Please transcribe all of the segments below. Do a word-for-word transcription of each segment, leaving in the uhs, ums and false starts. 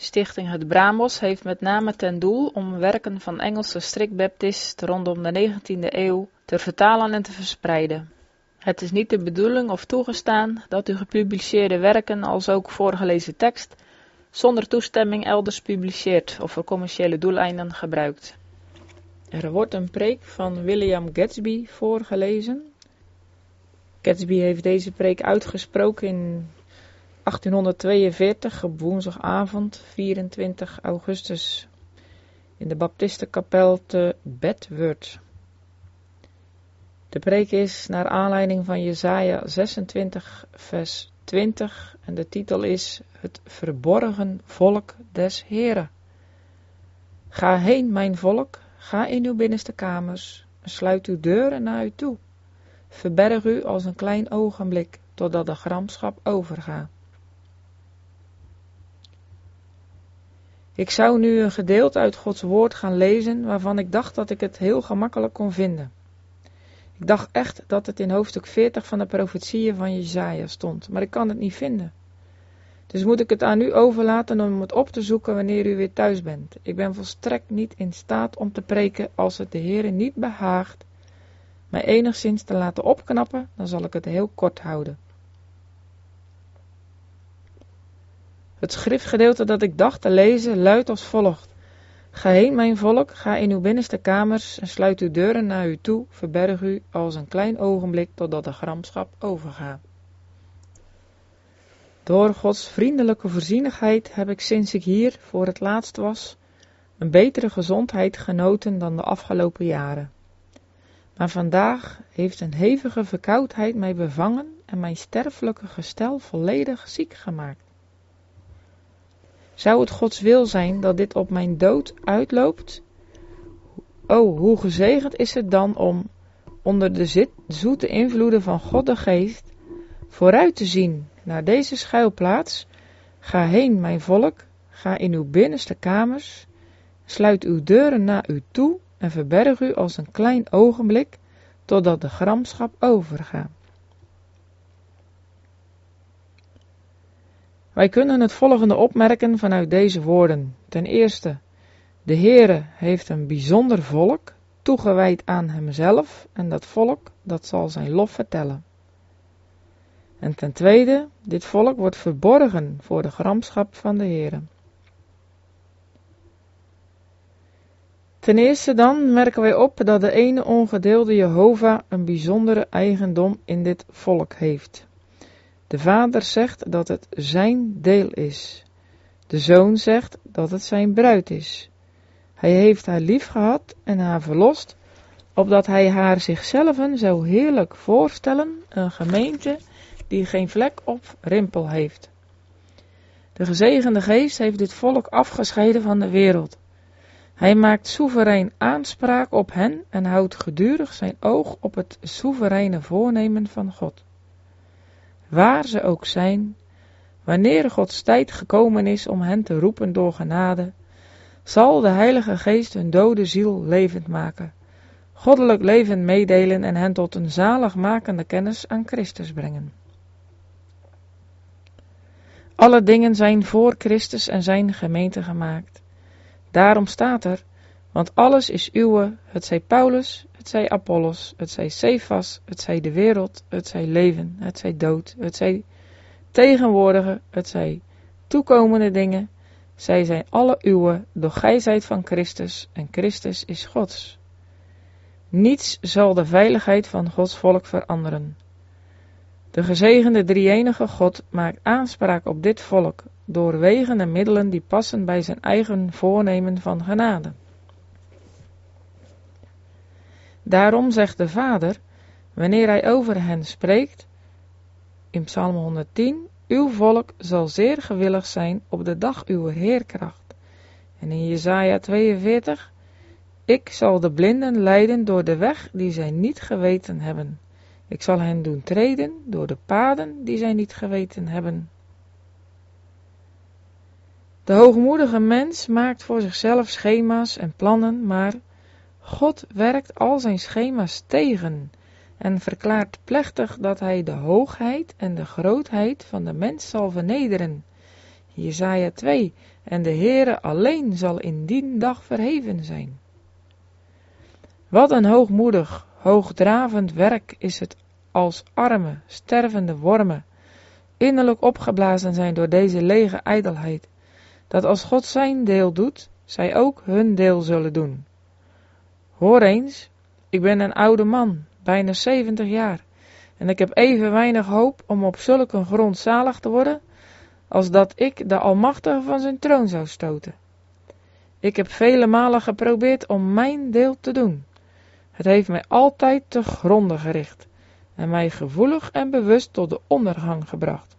Stichting Het Bramos heeft met name ten doel om werken van Engelse strikbaptisten rondom de negentiende eeuw te vertalen en te verspreiden. Het is niet de bedoeling of toegestaan dat u gepubliceerde werken als ook voorgelezen tekst zonder toestemming elders publiceert of voor commerciële doeleinden gebruikt. Er wordt een preek van William Gadsby voorgelezen. Gadsby heeft deze preek uitgesproken in achttienhonderdtweeënveertig op woensdagavond vierentwintig augustus in de Baptistenkapel te Bedworth. De preek is naar aanleiding van Jesaja zesentwintig vers twintig en de titel is Het verborgen volk des Heren. Ga heen, mijn volk, ga in uw binnenste kamers, sluit uw deuren naar u toe. Verberg u als een klein ogenblik, totdat de gramschap overgaat. Ik zou nu een gedeelte uit Gods woord gaan lezen, waarvan ik dacht dat ik het heel gemakkelijk kon vinden. Ik dacht echt dat het in hoofdstuk veertig van de profetieën van Jesaja stond, maar ik kan het niet vinden. Dus moet ik het aan u overlaten om het op te zoeken wanneer u weer thuis bent. Ik ben volstrekt niet in staat om te preken als het de Heere niet behaagt mij enigszins te laten opknappen, dan zal ik het heel kort houden. Het schriftgedeelte dat ik dacht te lezen luidt als volgt. Ga heen, mijn volk, ga in uw binnenste kamers en sluit uw deuren naar u toe, verberg u als een klein ogenblik totdat de gramschap overgaat. Door Gods vriendelijke voorzienigheid heb ik sinds ik hier voor het laatst was, een betere gezondheid genoten dan de afgelopen jaren. Maar vandaag heeft een hevige verkoudheid mij bevangen en mijn sterfelijke gestel volledig ziek gemaakt. Zou het Gods wil zijn dat dit op mijn dood uitloopt? O, hoe gezegend is het dan om, onder de zit, zoete invloeden van God de Geest, vooruit te zien naar deze schuilplaats. Ga heen, mijn volk, ga in uw binnenste kamers, sluit uw deuren naar u toe en verberg u als een klein ogenblik, totdat de gramschap overgaat. Wij kunnen het volgende opmerken vanuit deze woorden. Ten eerste, de Heere heeft een bijzonder volk, toegewijd aan hemzelf, en dat volk, dat zal zijn lof vertellen. En ten tweede, dit volk wordt verborgen voor de gramschap van de Heere. Ten eerste dan merken wij op dat de ene ongedeelde Jehovah een bijzondere eigendom in dit volk heeft. De vader zegt dat het zijn deel is. De zoon zegt dat het zijn bruid is. Hij heeft haar lief gehad en haar verlost, opdat hij haar zichzelf zou heerlijk voorstellen, een gemeente die geen vlek of rimpel heeft. De gezegende geest heeft dit volk afgescheiden van de wereld. Hij maakt soeverein aanspraak op hen en houdt gedurig zijn oog op het soevereine voornemen van God. Waar ze ook zijn, wanneer Gods tijd gekomen is om hen te roepen door genade, zal de Heilige Geest hun dode ziel levend maken, goddelijk leven meedelen en hen tot een zaligmakende kennis aan Christus brengen. Alle dingen zijn voor Christus en zijn gemeente gemaakt. Daarom staat er, want alles is uwe, het zij Paulus, het zij Apollos, het zij Cephas, het zij de wereld, het zij leven, het zij dood, het zij tegenwoordige, het zij toekomende dingen. Zij zijn alle uwe, doch gij zijt van Christus en Christus is Gods. Niets zal de veiligheid van Gods volk veranderen. De gezegende drie-enige God maakt aanspraak op dit volk door wegen en middelen die passen bij zijn eigen voornemen van genade. Daarom zegt de Vader, wanneer hij over hen spreekt, in Psalm honderdtien, uw volk zal zeer gewillig zijn op de dag uw heerkracht. En in Jesaja tweeënveertig, ik zal de blinden leiden door de weg die zij niet geweten hebben. Ik zal hen doen treden door de paden die zij niet geweten hebben. De hoogmoedige mens maakt voor zichzelf schema's en plannen, maar God werkt al zijn schema's tegen en verklaart plechtig dat hij de hoogheid en de grootheid van de mens zal vernederen. Jesaja twee. En de Heere alleen zal in die dag verheven zijn. Wat een hoogmoedig, hoogdravend werk is het als arme, stervende wormen, innerlijk opgeblazen zijn door deze lege ijdelheid, dat als God zijn deel doet, zij ook hun deel zullen doen. Hoor eens, ik ben een oude man, bijna zeventig jaar, en ik heb even weinig hoop om op zulke grond zalig te worden, als dat ik de Almachtige van zijn troon zou stoten. Ik heb vele malen geprobeerd om mijn deel te doen. Het heeft mij altijd te gronde gericht en mij gevoelig en bewust tot de ondergang gebracht.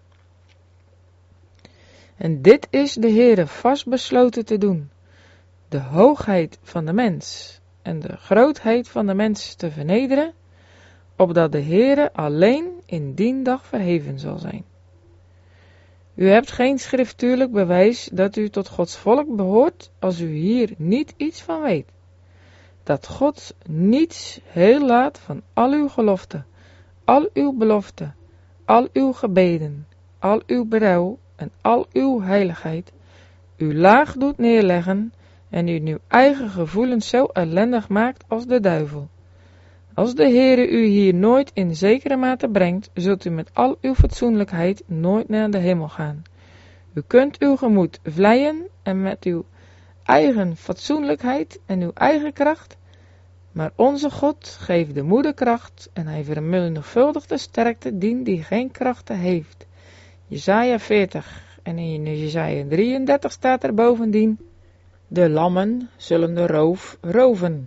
En dit is de Heere vastbesloten te doen, de hoogheid van de mens en de grootheid van de mens te vernederen, opdat de Heere alleen in dien dag verheven zal zijn. U hebt geen schriftuurlijk bewijs dat u tot Gods volk behoort als u hier niet iets van weet. Dat God niets heel laat van al uw geloften, al uw beloften, al uw gebeden, al uw berouw en al uw heiligheid, u laag doet neerleggen en u uw eigen gevoelens zo ellendig maakt als de duivel. Als de Heere u hier nooit in zekere mate brengt, zult u met al uw fatsoenlijkheid nooit naar de hemel gaan. U kunt uw gemoed vleien en met uw eigen fatsoenlijkheid en uw eigen kracht, maar onze God geeft de moederkracht en hij vermenigvuldigt de sterkte dien die geen krachten heeft. Jesaja veertig en in Jesaja drieëndertig staat er bovendien, de lammen zullen de roof roven.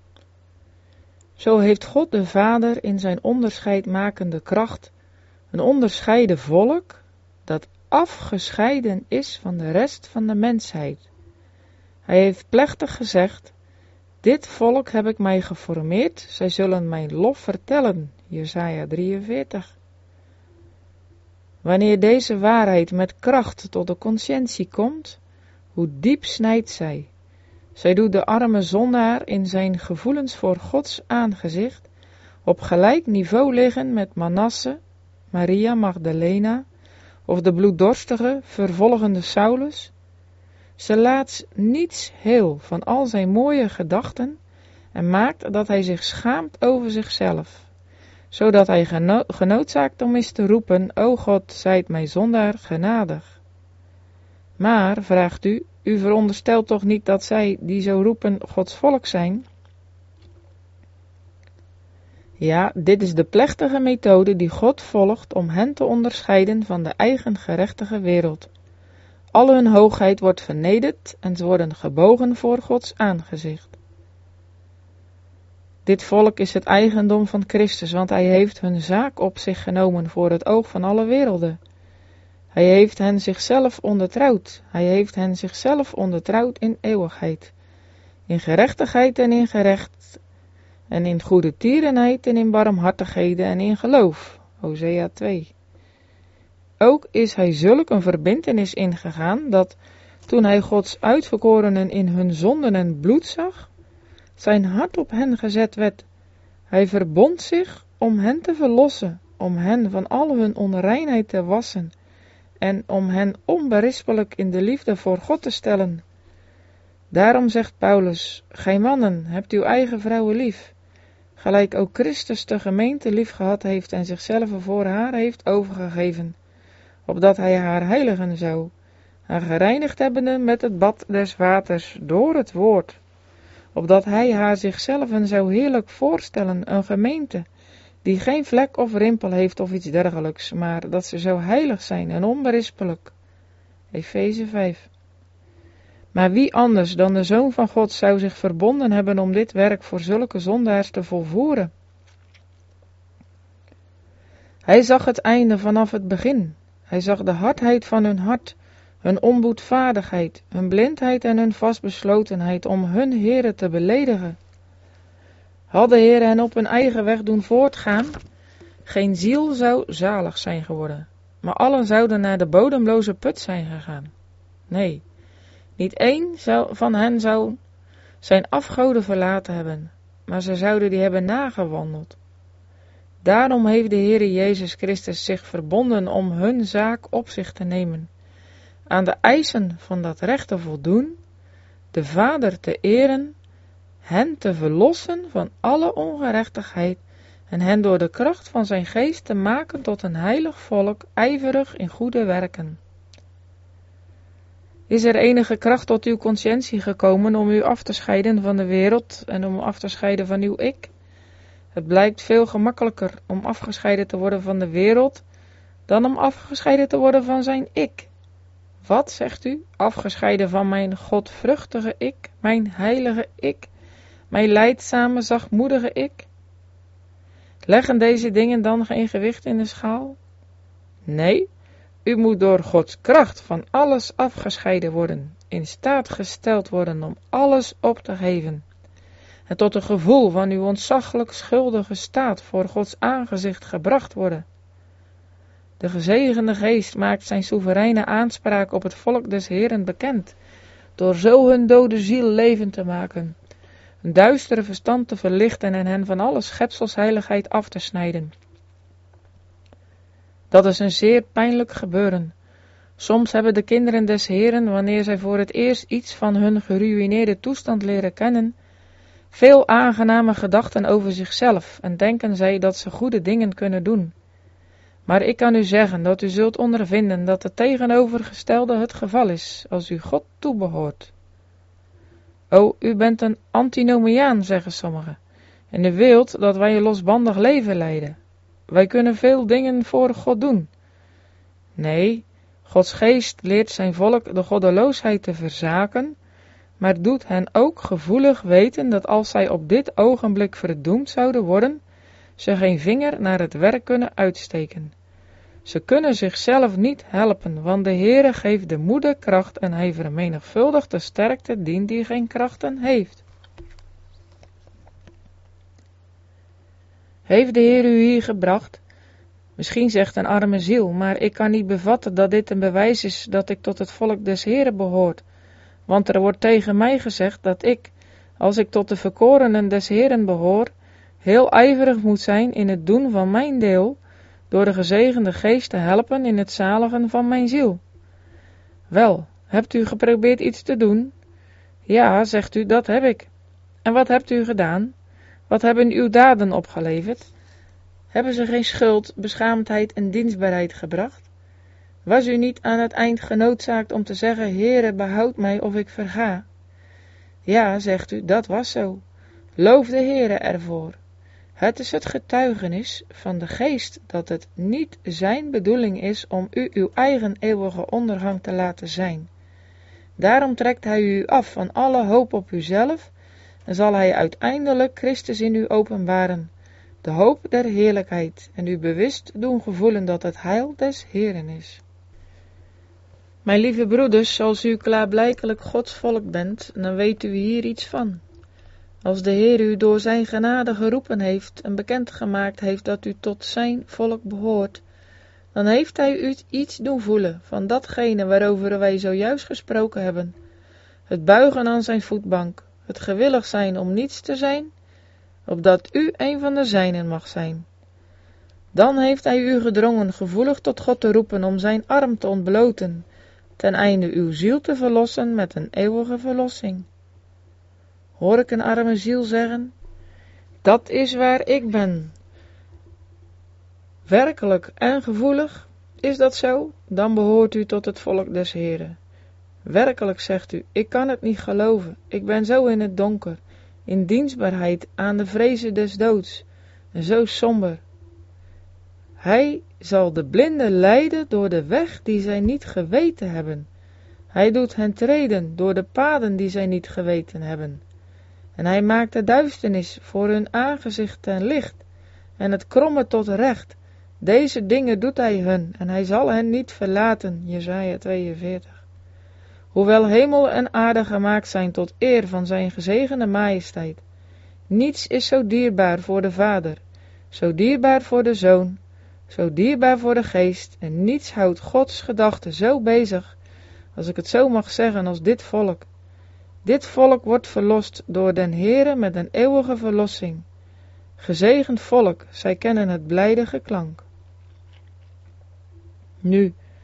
Zo heeft God de Vader in zijn onderscheidmakende kracht een onderscheiden volk dat afgescheiden is van de rest van de mensheid. Hij heeft plechtig gezegd, dit volk heb ik mij geformeerd, zij zullen mijn lof vertellen, Jesaja drieënveertig. Wanneer deze waarheid met kracht tot de conscientie komt, hoe diep snijdt zij. Zij doet de arme zondaar in zijn gevoelens voor Gods aangezicht op gelijk niveau liggen met Manasse, Maria Magdalena of de bloeddorstige, vervolgende Saulus. Ze laat niets heel van al zijn mooie gedachten en maakt dat hij zich schaamt over zichzelf, zodat hij geno- genoodzaakt om is te roepen, o God, zijt mij zondaar genadig. Maar, vraagt u, u veronderstelt toch niet dat zij, die zo roepen, Gods volk zijn? Ja, dit is de plechtige methode die God volgt om hen te onderscheiden van de eigen gerechtige wereld. Al hun hoogheid wordt vernederd en ze worden gebogen voor Gods aangezicht. Dit volk is het eigendom van Christus, want hij heeft hun zaak op zich genomen voor het oog van alle werelden. Hij heeft hen zichzelf ondertrouwd, hij heeft hen zichzelf ondertrouwd in eeuwigheid, in gerechtigheid en in gerecht, en in goede tierenheid en in barmhartigheden en in geloof, Hosea twee. Ook is hij zulk een verbintenis ingegaan, dat toen hij Gods uitverkorenen in hun zonden en bloed zag, zijn hart op hen gezet werd. Hij verbond zich om hen te verlossen, om hen van al hun onreinheid te wassen, en om hen onberispelijk in de liefde voor God te stellen. Daarom zegt Paulus, gij mannen, hebt uw eigen vrouwen lief, gelijk ook Christus de gemeente lief gehad heeft en zichzelf voor haar heeft overgegeven, opdat hij haar heiligen zou, haar gereinigd hebbende met het bad des waters door het woord, opdat hij haar zichzelf zou heerlijk voorstellen, een gemeente, die geen vlek of rimpel heeft of iets dergelijks, maar dat ze zo heilig zijn en onberispelijk. Efeze vijf. Maar wie anders dan de Zoon van God zou zich verbonden hebben om dit werk voor zulke zondaars te volvoeren? Hij zag het einde vanaf het begin. Hij zag de hardheid van hun hart, hun onboedvaardigheid, hun blindheid en hun vastbeslotenheid om hun Heere te beledigen. Had de Heer hen op hun eigen weg doen voortgaan, geen ziel zou zalig zijn geworden, maar allen zouden naar de bodemloze put zijn gegaan. Nee, niet één zou, van hen zou zijn afgoden verlaten hebben, maar ze zouden die hebben nagewandeld. Daarom heeft de Heere Jezus Christus zich verbonden om hun zaak op zich te nemen. aan de eisen van dat recht te voldoen, de Vader te eren, hen te verlossen van alle ongerechtigheid en hen door de kracht van zijn geest te maken tot een heilig volk, ijverig in goede werken. Is er enige kracht tot uw conscientie gekomen om u af te scheiden van de wereld en om af te scheiden van uw ik? Het blijkt veel gemakkelijker om afgescheiden te worden van de wereld dan om afgescheiden te worden van zijn ik. Wat, zegt u, afgescheiden van mijn godvruchtige ik, mijn heilige ik, mijn lijdzame, zachtmoedige ik? Leggen deze dingen dan geen gewicht in de schaal? Nee, u moet door Gods kracht van alles afgescheiden worden, in staat gesteld worden om alles op te geven, en tot een gevoel van uw ontzaglijk schuldige staat voor Gods aangezicht gebracht worden. De gezegende geest maakt zijn soevereine aanspraak op het volk des Heeren bekend, door zo hun dode ziel levend te maken, een duistere verstand te verlichten en hen van alle schepselsheiligheid af te snijden. Dat is een zeer pijnlijk gebeuren. Soms hebben de kinderen des Heeren, wanneer zij voor het eerst iets van hun geruïneerde toestand leren kennen, veel aangename gedachten over zichzelf en denken zij dat ze goede dingen kunnen doen. Maar ik kan u zeggen dat u zult ondervinden dat het tegenovergestelde het geval is, als u God toebehoort. O, u bent een antinomiaan, zeggen sommigen, en u wilt dat wij een losbandig leven leiden. Wij kunnen veel dingen voor God doen. Nee, Gods geest leert zijn volk de goddeloosheid te verzaken, maar doet hen ook gevoelig weten dat als zij op dit ogenblik verdoemd zouden worden, ze geen vinger naar het werk kunnen uitsteken. Ze kunnen zichzelf niet helpen, want de Heere geeft de moede kracht en hij vermenigvuldigt de sterkte dien die geen krachten heeft. Heeft de Heer u hier gebracht? Misschien zegt een arme ziel, maar ik kan niet bevatten dat dit een bewijs is dat ik tot het volk des Heeren behoort, want er wordt tegen mij gezegd dat ik, als ik tot de verkorenen des Heeren behoor, heel ijverig moet zijn in het doen van mijn deel, door de gezegende geest te helpen in het zaligen van mijn ziel. Wel, hebt u geprobeerd iets te doen? Ja, zegt u, dat heb ik. En wat hebt u gedaan? Wat hebben uw daden opgeleverd? Hebben ze geen schuld, beschaamdheid en dienstbaarheid gebracht? Was u niet aan het eind genoodzaakt om te zeggen, Heere, behoud mij of ik verga? Ja, zegt u, dat was zo. Loof de Heere ervoor. Het is het getuigenis van de geest dat het niet zijn bedoeling is om u uw eigen eeuwige ondergang te laten zijn. Daarom trekt hij u af van alle hoop op uzelf en zal hij uiteindelijk Christus in u openbaren, de hoop der heerlijkheid, en u bewust doen gevoelen dat het heil des Heeren is. Mijn lieve broeders, als u klaarblijkelijk Gods volk bent, dan weet u hier iets van. Als de Heer u door zijn genade geroepen heeft en bekendgemaakt heeft dat u tot zijn volk behoort, dan heeft hij u iets doen voelen van datgene waarover wij zojuist gesproken hebben. Het buigen aan zijn voetbank, het gewillig zijn om niets te zijn, opdat u een van de zijnen mag zijn. Dan heeft hij u gedrongen gevoelig tot God te roepen om zijn arm te ontbloten, ten einde uw ziel te verlossen met een eeuwige verlossing. Hoor ik een arme ziel zeggen, dat is waar ik ben. Werkelijk en gevoelig, is dat zo? Dan behoort u tot het volk des Heeren. Werkelijk, zegt u, ik kan het niet geloven, ik ben zo in het donker, in dienstbaarheid aan de vrezen des doods, en zo somber. Hij zal de blinden leiden door de weg die zij niet geweten hebben. Hij doet hen treden door de paden die zij niet geweten hebben. En hij maakt de duisternis voor hun aangezicht ten licht, en het kromme tot recht. Deze dingen doet hij hun, en hij zal hen niet verlaten. Jesaja tweeënveertig. Hoewel hemel en aarde gemaakt zijn tot eer van zijn gezegende majesteit, niets is zo dierbaar voor de Vader, zo dierbaar voor de Zoon, zo dierbaar voor de Geest, en niets houdt Gods gedachten zo bezig, als ik het zo mag zeggen, als dit volk. Dit volk wordt verlost door den Heere met een eeuwige verlossing. Gezegend volk, zij kennen het blijde geklank. Nu,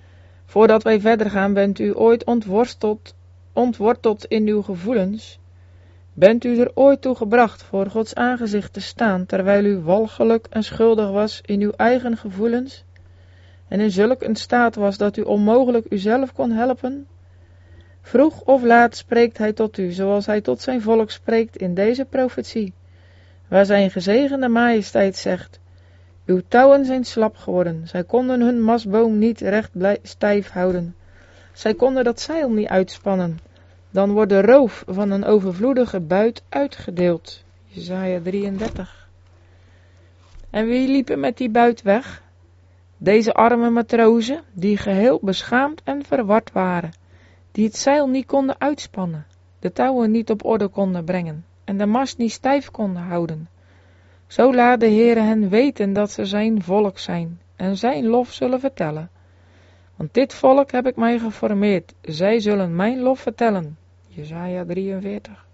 Voordat wij verder gaan, bent u ooit ontworsteld, ontworteld in uw gevoelens? Bent u er ooit toe gebracht voor Gods aangezicht te staan, terwijl u walgelijk en schuldig was in uw eigen gevoelens, en in zulk een staat was dat u onmogelijk uzelf kon helpen? Vroeg of laat spreekt hij tot u, zoals hij tot zijn volk spreekt in deze profetie, waar zijn gezegende majesteit zegt: uw touwen zijn slap geworden, zij konden hun mastboom niet recht stijf houden, zij konden dat zeil niet uitspannen, dan wordt de roof van een overvloedige buit uitgedeeld. Jesaja drieëndertig. En wie liepen met die buit weg? Deze arme matrozen, die geheel beschaamd en verward waren, die het zeil niet konden uitspannen, de touwen niet op orde konden brengen en de mast niet stijf konden houden. Zo laat de Heere hen weten dat ze zijn volk zijn en zijn lof zullen vertellen. Want dit volk heb ik mij geformeerd, zij zullen mijn lof vertellen. Jesaja drieënveertig.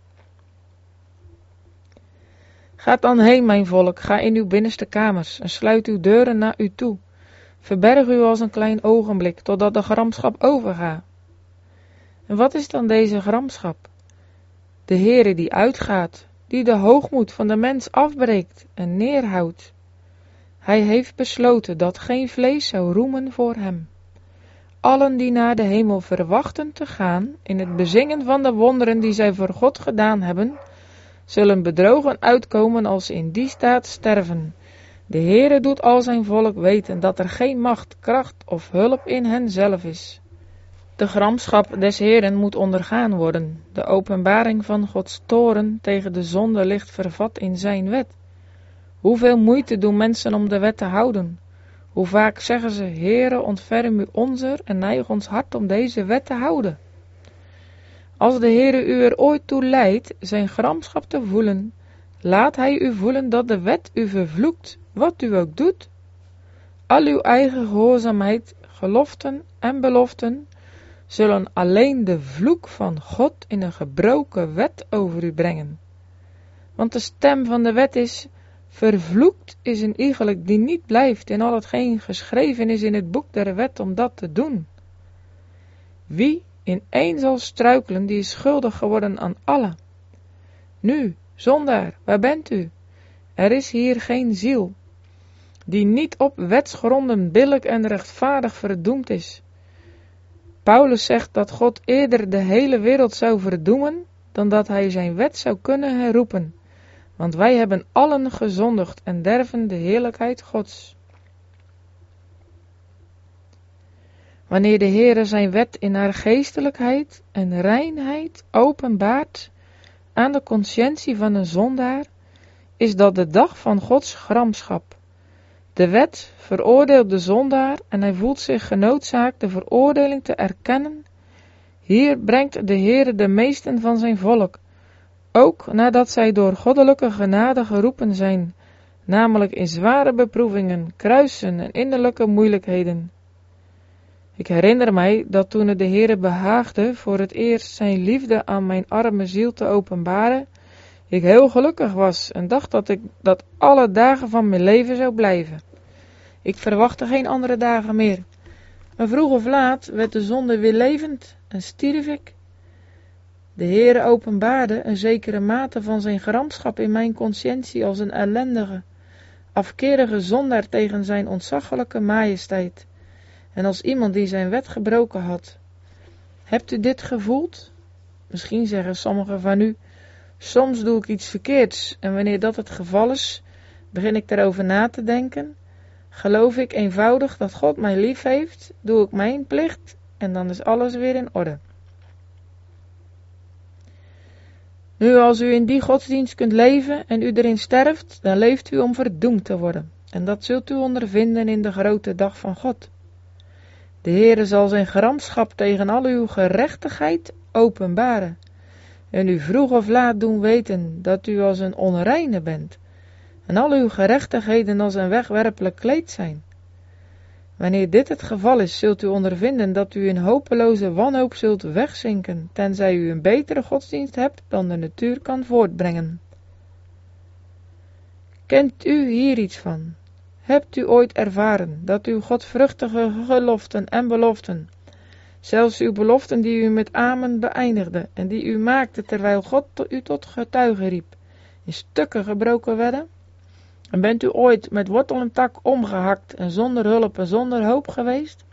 Gaat dan heen, mijn volk, ga in uw binnenste kamers en sluit uw deuren naar u toe. Verberg u als een klein ogenblik, totdat de gramschap overgaat. En wat is dan deze gramschap? De Heere die uitgaat, die de hoogmoed van de mens afbreekt en neerhoudt. Hij heeft besloten dat geen vlees zou roemen voor hem. Allen die naar de hemel verwachten te gaan, in het bezingen van de wonderen die zij voor God gedaan hebben, zullen bedrogen uitkomen als ze in die staat sterven. De Heere doet al zijn volk weten dat er geen macht, kracht of hulp in hen zelf is. De gramschap des Heeren moet ondergaan worden. De openbaring van Gods toorn tegen de zonde ligt vervat in zijn wet. Hoeveel moeite doen mensen om de wet te houden? Hoe vaak zeggen ze: Heere, ontferm u onzer en neig ons hart om deze wet te houden. Als de Heere u er ooit toe leidt zijn gramschap te voelen, laat hij u voelen dat de wet u vervloekt, wat u ook doet. Al uw eigen gehoorzaamheid, geloften en beloften zullen alleen de vloek van God in een gebroken wet over u brengen. Want de stem van de wet is: vervloekt is een iegelijk die niet blijft in al hetgeen geschreven is in het boek der wet om dat te doen. Wie in één zal struikelen, die is schuldig geworden aan allen. Nu, zondaar, waar bent u? Er is hier geen ziel, die niet op wetsgronden billijk en rechtvaardig verdoemd is. Paulus zegt dat God eerder de hele wereld zou verdoemen, dan dat hij zijn wet zou kunnen herroepen. Want wij hebben allen gezondigd en derven de heerlijkheid Gods. Wanneer de Heere zijn wet in haar geestelijkheid en reinheid openbaart aan de consciëntie van een zondaar, is dat de dag van Gods gramschap. De wet veroordeelt de zondaar en hij voelt zich genoodzaakt de veroordeling te erkennen. Hier brengt de Heere de meesten van zijn volk, ook nadat zij door goddelijke genade geroepen zijn, namelijk in zware beproevingen, kruisen en innerlijke moeilijkheden. Ik herinner mij dat toen het de Heere behaagde voor het eerst zijn liefde aan mijn arme ziel te openbaren, ik heel gelukkig was en dacht dat ik dat alle dagen van mijn leven zou blijven. Ik verwachtte geen andere dagen meer. Maar vroeg of laat werd de zonde weer levend en stierf ik. De Heere openbaarde een zekere mate van zijn gramschap in mijn consciëntie als een ellendige, afkerige zondaar tegen zijn ontzaglijke majesteit en als iemand die zijn wet gebroken had. Hebt u dit gevoeld? Misschien zeggen sommigen van u: soms doe ik iets verkeerds en wanneer dat het geval is, begin ik erover na te denken. Geloof ik eenvoudig dat God mij lief heeft, doe ik mijn plicht en dan is alles weer in orde. Nu, als u in die godsdienst kunt leven en u erin sterft, dan leeft u om verdoemd te worden. En dat zult u ondervinden in de grote dag van God. De Heere zal zijn gramschap tegen al uw gerechtigheid openbaren. En u vroeg of laat doen weten dat u als een onreine bent. En al uw gerechtigheden als een wegwerpelijk kleed zijn. Wanneer dit het geval is, zult u ondervinden dat u in hopeloze wanhoop zult wegzinken, tenzij u een betere godsdienst hebt dan de natuur kan voortbrengen. Kent u hier iets van? Hebt u ooit ervaren dat uw godvruchtige geloften en beloften Zelfs uw beloften die u met amen beëindigde en die u maakte terwijl God u tot getuige riep, in stukken gebroken werden? En bent u ooit met wortel en tak omgehakt en zonder hulp en zonder hoop geweest?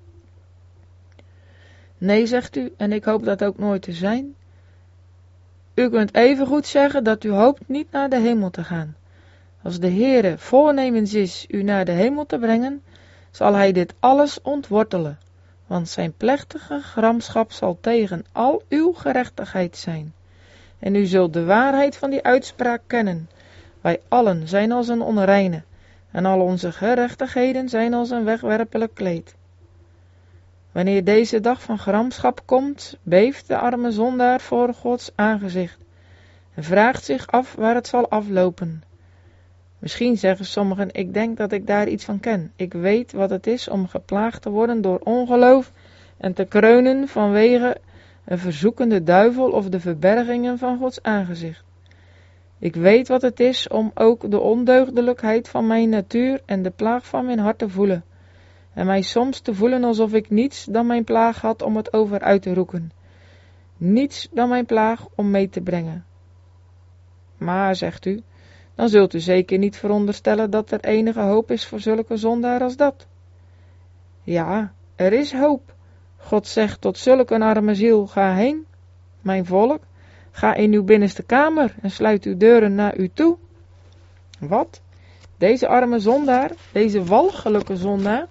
Nee, zegt u, en ik hoop dat ook nooit te zijn. U kunt evengoed zeggen dat u hoopt niet naar de hemel te gaan. Als de Heere voornemens is u naar de hemel te brengen, zal hij dit alles ontwortelen, want zijn plechtige gramschap zal tegen al uw gerechtigheid zijn. En u zult de waarheid van die uitspraak kennen. Wij allen zijn als een onreine, en al onze gerechtigheden zijn als een wegwerpelijk kleed. Wanneer deze dag van gramschap komt, beeft de arme zondaar voor Gods aangezicht en vraagt zich af waar het zal aflopen. Misschien zeggen sommigen, ik denk dat ik daar iets van ken. Ik weet wat het is om geplaagd te worden door ongeloof en te kreunen vanwege een verzoekende duivel of de verbergingen van Gods aangezicht. Ik weet wat het is om ook de ondeugdelijkheid van mijn natuur en de plaag van mijn hart te voelen. En mij soms te voelen alsof ik niets dan mijn plaag had om het over uit te roeken. Niets dan mijn plaag om mee te brengen. Maar, zegt u, dan zult u zeker niet veronderstellen dat er enige hoop is voor zulke zondaar als dat. Ja, er is hoop. God zegt tot zulke een arme ziel, ga heen, mijn volk, ga in uw binnenste kamer en sluit uw deuren naar u toe. Wat? Deze arme zondaar, deze walgelijke zondaar?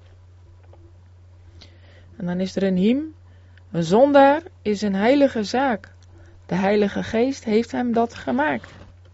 En dan is er een hymn. Een zondaar is een heilige zaak. De Heilige Geest heeft hem dat gemaakt.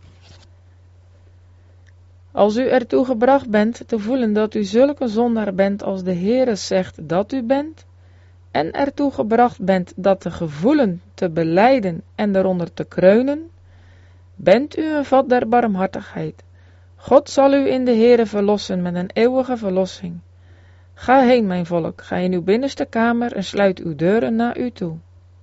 Als u ertoe gebracht bent te voelen dat u zulke zondaar bent als de Heere zegt dat u bent, en ertoe gebracht bent dat te gevoelen, te belijden en eronder te kreunen, bent u een vat der barmhartigheid. God zal u in de Heere verlossen met een eeuwige verlossing. Ga heen, mijn volk, ga in uw binnenste kamer en sluit uw deuren naar u toe.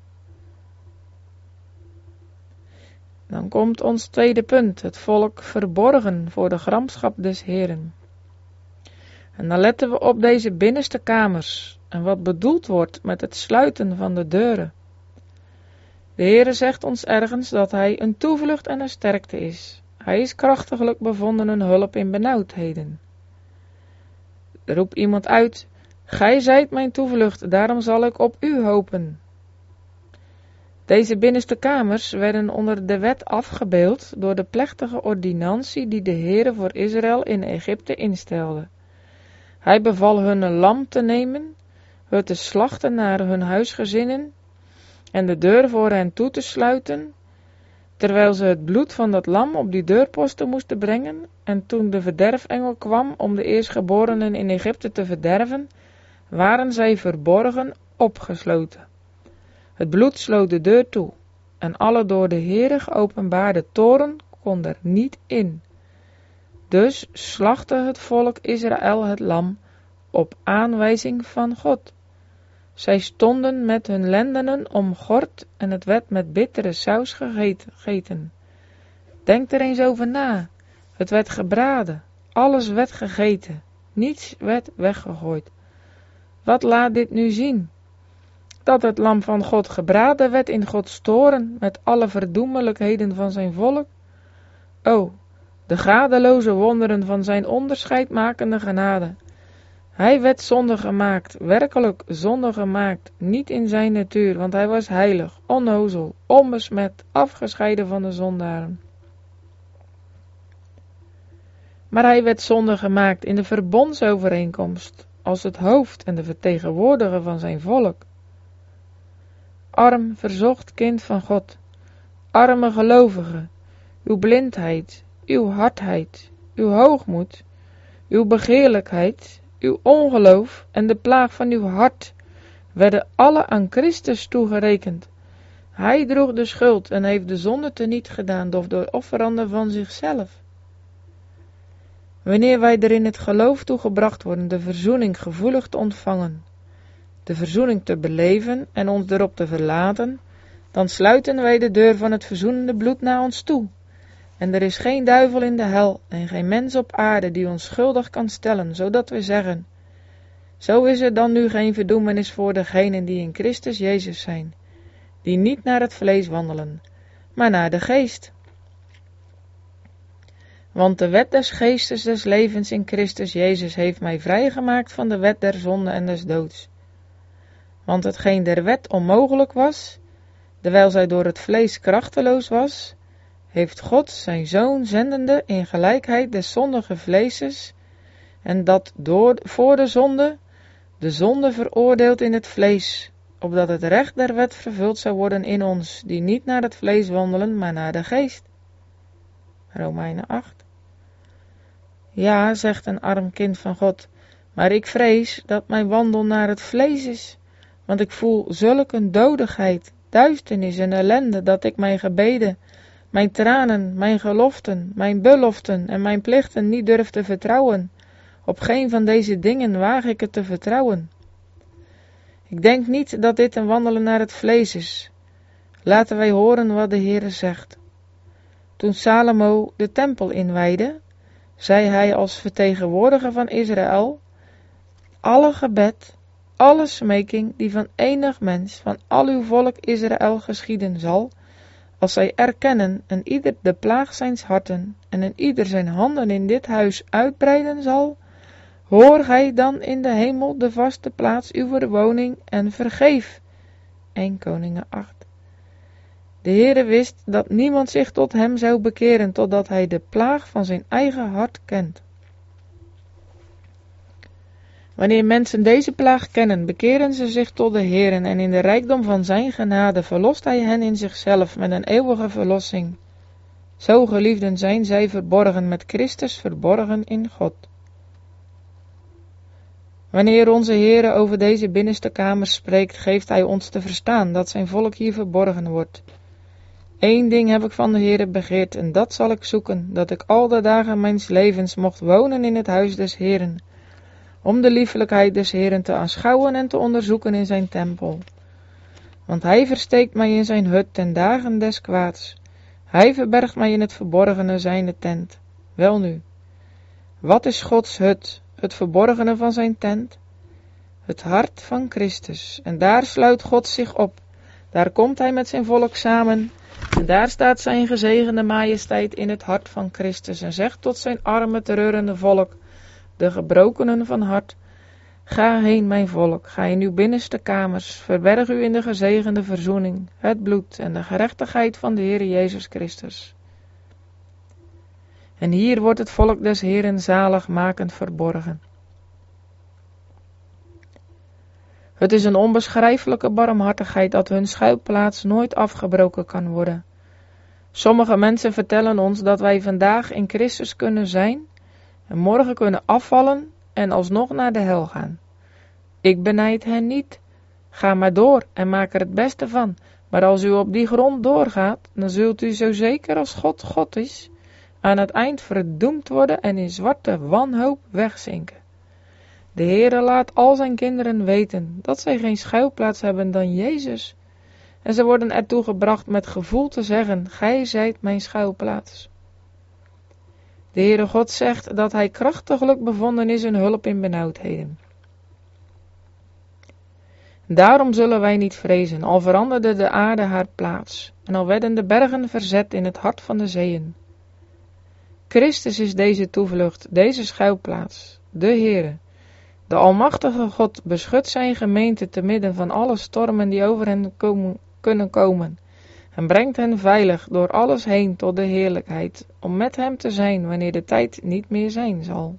Dan komt ons tweede punt, het volk verborgen voor de gramschap des Heeren. En dan letten we op deze binnenste kamers en wat bedoeld wordt met het sluiten van de deuren. De Heere zegt ons ergens dat hij een toevlucht en een sterkte is. Hij is krachtiglijk bevonden een hulp in benauwdheden. Er roept iemand uit, gij zijt mijn toevlucht, daarom zal ik op u hopen. Deze binnenste kamers werden onder de wet afgebeeld door de plechtige ordinantie die de Heere voor Israël in Egypte instelde. Hij beval hun een lam te nemen, het te slachten naar hun huisgezinnen en de deur voor hen toe te sluiten, terwijl ze het bloed van dat lam op die deurposten moesten brengen, en toen de verderfengel kwam om de eerstgeborenen in Egypte te verderven, waren zij verborgen opgesloten. Het bloed sloot de deur toe, en alle door de Heere geopenbaarde toren kon er niet in. Dus slachtte het volk Israël het lam op aanwijzing van God. Zij stonden met hun lendenen omgord en het werd met bittere saus gegeten. Denk er eens over na. Het werd gebraden, alles werd gegeten, niets werd weggegooid. Wat laat dit nu zien? Dat het lam van God gebraden werd in Gods toren met alle verdoemelijkheden van zijn volk? O, de gadeloze wonderen van zijn onderscheidmakende genade. Hij werd zonde gemaakt, werkelijk zonde gemaakt, niet in zijn natuur, want hij was heilig, onnozel, onbesmet, afgescheiden van de zondaren. Maar hij werd zonde gemaakt in de verbondsovereenkomst, als het hoofd en de vertegenwoordiger van zijn volk. Arm, verzocht kind van God, arme gelovige, uw blindheid, uw hardheid, uw hoogmoed, uw begeerlijkheid, uw ongeloof en de plaag van uw hart werden alle aan Christus toegerekend. Hij droeg de schuld en heeft de zonde teniet gedaan door de offeranden van zichzelf. Wanneer wij er in het geloof toegebracht worden de verzoening gevoelig te ontvangen, de verzoening te beleven en ons erop te verlaten, dan sluiten wij de deur van het verzoenende bloed naar ons toe. En er is geen duivel in de hel en geen mens op aarde die ons schuldig kan stellen, zodat we zeggen, Zo is er dan nu geen verdoemenis voor degenen die in Christus Jezus zijn, die niet naar het vlees wandelen, maar naar de geest. Want de wet des geestes des levens in Christus Jezus heeft mij vrijgemaakt van de wet der zonde en des doods. Want hetgeen der wet onmogelijk was, terwijl zij door het vlees krachteloos was, heeft God zijn Zoon zendende in gelijkheid des zondige vleeses, en dat door, voor de zonde, de zonde veroordeeld in het vlees, opdat het recht der wet vervuld zou worden in ons, die niet naar het vlees wandelen, maar naar de geest. Romeinen acht. Ja, zegt een arm kind van God, maar ik vrees dat mijn wandel naar het vlees is, want ik voel zulk een dodigheid, duisternis en ellende, dat ik mijn gebeden, mijn tranen, mijn geloften, mijn beloften en mijn plichten niet durf te vertrouwen. Op geen van deze dingen waag ik het te vertrouwen. Ik denk niet dat dit een wandelen naar het vlees is. Laten wij horen wat de Heere zegt. Toen Salomo de tempel inwijdde, zei hij als vertegenwoordiger van Israël: alle gebed, alle smeking die van enig mens van al uw volk Israël geschieden zal, als zij erkennen en ieder de plaag zijns harten en en ieder zijn handen in dit huis uitbreiden zal, hoor gij dan in de hemel de vaste plaats uw woning en vergeef. Eerste Koningen acht. De Heere wist dat niemand zich tot hem zou bekeren, totdat hij de plaag van zijn eigen hart kent. Wanneer mensen deze plaag kennen, bekeren ze zich tot de Heere, en in de rijkdom van zijn genade verlost hij hen in zichzelf met een eeuwige verlossing. Zo, geliefden, zijn zij verborgen met Christus, verborgen in God. Wanneer onze Heere over deze binnenste kamers spreekt, geeft hij ons te verstaan dat zijn volk hier verborgen wordt. Eén ding heb ik van de Heere begeerd, en dat zal ik zoeken, dat ik al de dagen mijns levens mocht wonen in het huis des Heeren, om de liefelijkheid des Heeren te aanschouwen en te onderzoeken in zijn tempel. Want hij versteekt mij in zijn hut ten dagen des kwaads. Hij verbergt mij in het verborgene zijne tent. Welnu, wat is Gods hut, het verborgene van zijn tent? Het hart van Christus. En daar sluit God zich op. Daar komt hij met zijn volk samen. En daar staat zijn gezegende majesteit in het hart van Christus en zegt tot zijn arme, treurende volk, de gebrokenen van hart: ga heen, mijn volk, ga in uw binnenste kamers, verberg u in de gezegende verzoening, het bloed en de gerechtigheid van de Heer Jezus Christus. En hier wordt het volk des Heeren zaligmakend verborgen. Het is een onbeschrijfelijke barmhartigheid dat hun schuilplaats nooit afgebroken kan worden. Sommige mensen vertellen ons dat wij vandaag in Christus kunnen zijn en morgen kunnen afvallen en alsnog naar de hel gaan. Ik benijd hen niet. Ga maar door en maak er het beste van. Maar als u op die grond doorgaat, dan zult u zo zeker als God God is, aan het eind verdoemd worden en in zwarte wanhoop wegzinken. De Heere laat al zijn kinderen weten dat zij geen schuilplaats hebben dan Jezus. En ze worden ertoe gebracht met gevoel te zeggen: gij zijt mijn schuilplaats. De Heere God zegt dat hij krachtiglijk bevonden is in hulp in benauwdheden. Daarom zullen wij niet vrezen, al veranderde de aarde haar plaats, en al werden de bergen verzet in het hart van de zeeën. Christus is deze toevlucht, deze schuilplaats, de Heere. De Almachtige God beschut zijn gemeente te midden van alle stormen die over hen komen, kunnen komen, en brengt hen veilig door alles heen tot de heerlijkheid, om met hem te zijn wanneer de tijd niet meer zijn zal.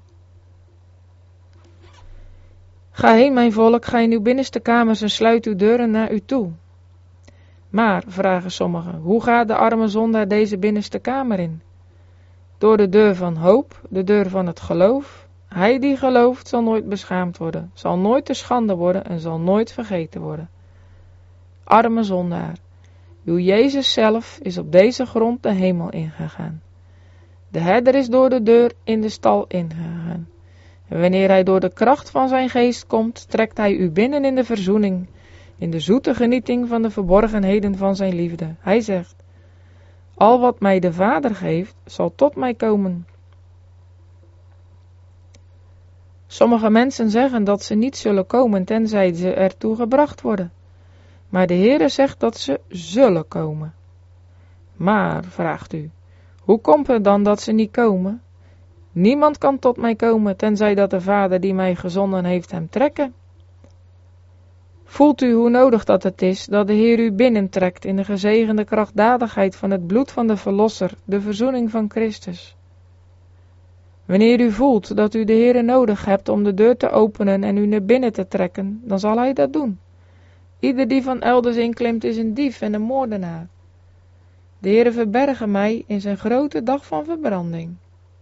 Ga heen, mijn volk, ga in uw binnenste kamers en sluit uw deuren naar u toe. Maar, vragen sommigen, hoe gaat de arme zondaar deze binnenste kamer in? Door de deur van hoop, de deur van het geloof. Hij die gelooft zal nooit beschaamd worden, zal nooit te schande worden en zal nooit vergeten worden. Arme zondaar, uw Jezus zelf is op deze grond de hemel ingegaan. De herder is door de deur in de stal ingegaan. En wanneer hij door de kracht van zijn geest komt, trekt hij u binnen in de verzoening, in de zoete genieting van de verborgenheden van zijn liefde. Hij zegt: al wat mij de Vader geeft, zal tot mij komen. Sommige mensen zeggen dat ze niet zullen komen tenzij ze ertoe gebracht worden. Maar de Heere zegt dat ze zullen komen. Maar, vraagt u, hoe komt het dan dat ze niet komen? Niemand kan tot mij komen tenzij dat de Vader die mij gezonden heeft hem trekken. Voelt u hoe nodig dat het is dat de Heer u binnentrekt in de gezegende krachtdadigheid van het bloed van de Verlosser, de verzoening van Christus? Wanneer u voelt dat u de Heere nodig hebt om de deur te openen en u naar binnen te trekken, dan zal hij dat doen. Ieder die van elders inklimt is een dief en een moordenaar. De Heere verberge mij in zijn grote dag van verbranding.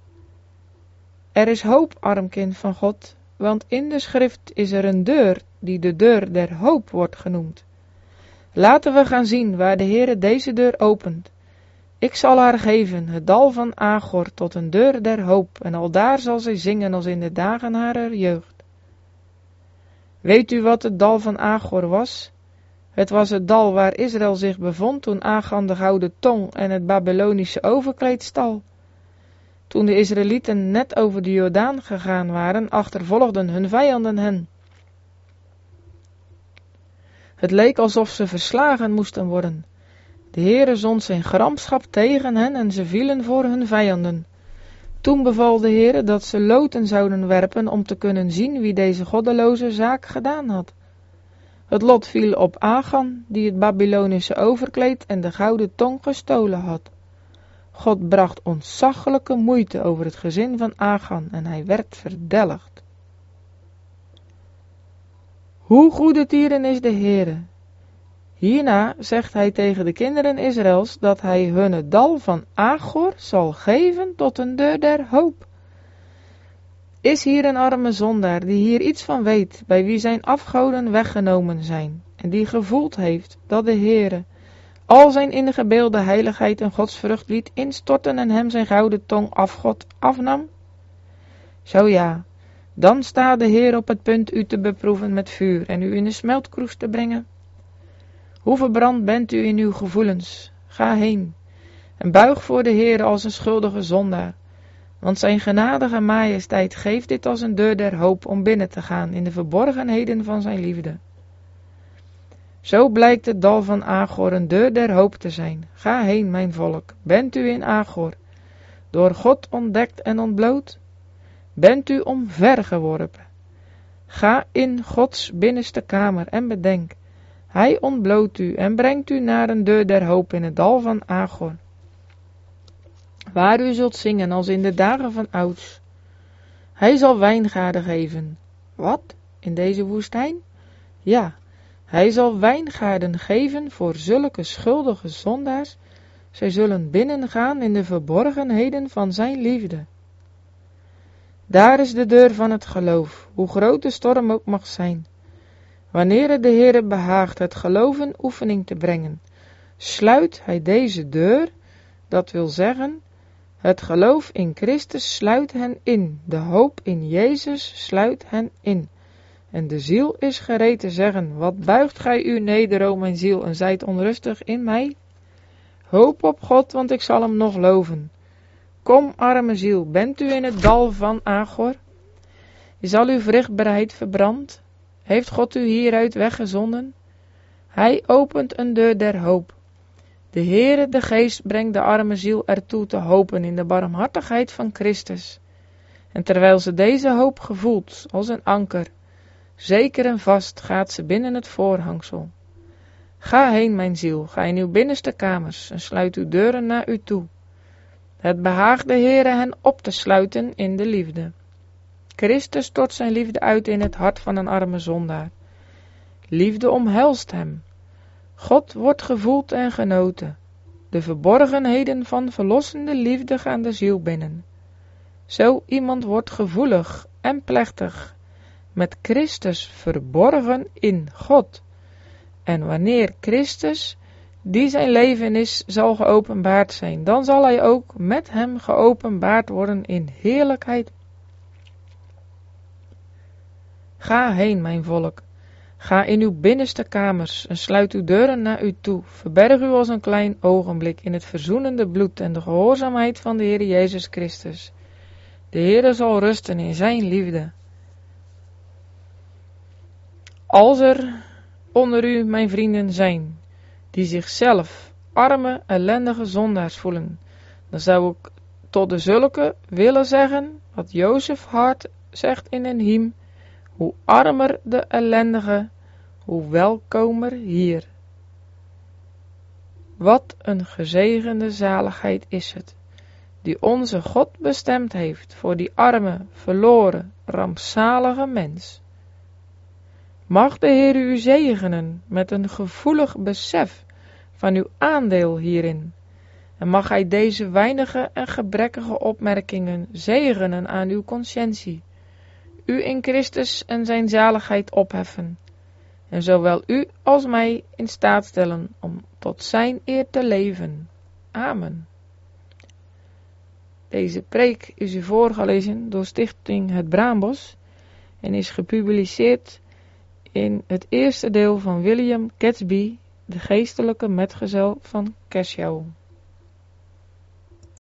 Er is hoop, arm kind van God, want in de schrift is er een deur die de deur der hoop wordt genoemd. Laten we gaan zien waar de Heere deze deur opent. Ik zal haar geven, het dal van Agor, tot een deur der hoop, en aldaar zal zij zingen als in de dagen harer jeugd. Weet u wat het dal van Agor was? Het was het dal waar Israël zich bevond toen Achan de gouden tong en het Babylonische overkleed stal. Toen de Israëlieten net over de Jordaan gegaan waren, achtervolgden hun vijanden hen. Het leek alsof ze verslagen moesten worden. De Heere zond zijn gramschap tegen hen en ze vielen voor hun vijanden. Toen beval de Heere dat ze loten zouden werpen om te kunnen zien wie deze goddeloze zaak gedaan had. Het lot viel op Achan, die het Babylonische overkleed en de gouden tong gestolen had. God bracht ontzaglijke moeite over het gezin van Achan en hij werd verdelgd. Hoe goedertieren is de Heere! Hierna zegt hij tegen de kinderen Israëls dat hij hun het dal van Agor zal geven tot een deur der hoop. Is hier een arme zondaar die hier iets van weet, bij wie zijn afgoden weggenomen zijn, en die gevoeld heeft dat de Heere al zijn ingebeelde heiligheid en godsvrucht liet instorten en hem zijn gouden tong afgod afnam? Zo ja, dan staat de Heer op het punt u te beproeven met vuur en u in de smeltkroes te brengen. Hoe verbrand bent u in uw gevoelens? Ga heen en buig voor de Heer als een schuldige zondaar, want zijn genadige majesteit geeft dit als een deur der hoop om binnen te gaan in de verborgenheden van zijn liefde. Zo blijkt het dal van Agor een deur der hoop te zijn. Ga heen, mijn volk, bent u in Agor, door God ontdekt en ontbloot? Bent u omvergeworpen? Ga in Gods binnenste kamer en bedenk, hij ontbloot u en brengt u naar een deur der hoop in het dal van Agor, waar u zult zingen als in de dagen van ouds. Hij zal wijngaarden geven. Wat? In deze woestijn? Ja, hij zal wijngaarden geven voor zulke schuldige zondaars. Zij zullen binnengaan in de verborgenheden van zijn liefde. Daar is de deur van het geloof, hoe groot de storm ook mag zijn. Wanneer het de Heere behaagt het geloven oefening te brengen, sluit hij deze deur, dat wil zeggen, het geloof in Christus sluit hen in, de hoop in Jezus sluit hen in. En de ziel is gereed te zeggen, wat buigt gij u neder, o mijn ziel, en zijt onrustig in mij? Hoop op God, want ik zal hem nog loven. Kom, arme ziel, bent u in het dal van Agor? Is al uw vruchtbaarheid verbrand? Heeft God u hieruit weggezonden? Hij opent een deur der hoop. De Heere, de Geest, brengt de arme ziel ertoe te hopen in de barmhartigheid van Christus. En terwijl ze deze hoop gevoelt als een anker, zeker en vast gaat ze binnen het voorhangsel. Ga heen, mijn ziel, ga in uw binnenste kamers en sluit uw deuren naar u toe. Het behaagt de Heere hen op te sluiten in de liefde. Christus stort zijn liefde uit in het hart van een arme zondaar. Liefde omhelst hem. God wordt gevoeld en genoten. De verborgenheden van verlossende liefde gaan de ziel binnen. Zo iemand wordt gevoelig en plechtig, met Christus verborgen in God. En wanneer Christus, die zijn leven is, zal geopenbaard zijn, dan zal hij ook met hem geopenbaard worden in heerlijkheid. Ga heen, mijn volk. Ga in uw binnenste kamers en sluit uw deuren naar u toe. Verberg u als een klein ogenblik in het verzoenende bloed en de gehoorzaamheid van de Heer Jezus Christus. De Heere zal rusten in zijn liefde. Als er onder u mijn vrienden zijn, die zichzelf arme, ellendige zondaars voelen, dan zou ik tot de zulke willen zeggen, wat Jozef Hart zegt in een hymn, hoe armer de ellendige, hoe welkomer hier. Wat een gezegende zaligheid is het, die onze God bestemd heeft voor die arme, verloren, rampzalige mens. Mag de Heer u zegenen met een gevoelig besef van uw aandeel hierin, en mag Hij deze weinige en gebrekkige opmerkingen zegenen aan uw conscientie, u in Christus en zijn zaligheid opheffen, en zowel u als mij in staat stellen om tot zijn eer te leven. Amen. Deze preek is u voorgelezen door Stichting Het Braambos en is gepubliceerd in het eerste deel van William Gatsby, de geestelijke metgezel van Cashel.